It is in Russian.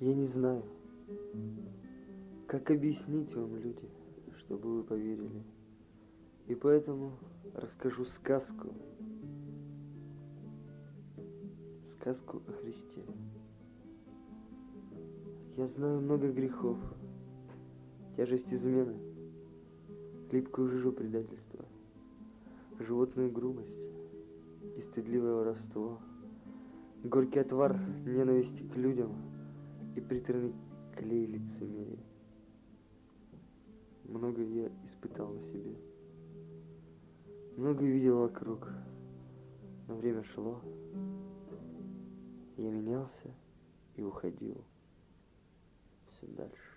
Я не знаю, как объяснить вам, люди, чтобы вы поверили. И поэтому расскажу сказку. Сказку о Христе. Я знаю много грехов, тяжесть измены, липкую жижу предательства, животную грубость и стыдливое воровство, горький отвар ненависти к людям и приторный клей лицемерия. Много я испытал на себе, много видел вокруг, но время шло, я менялся и уходил все дальше.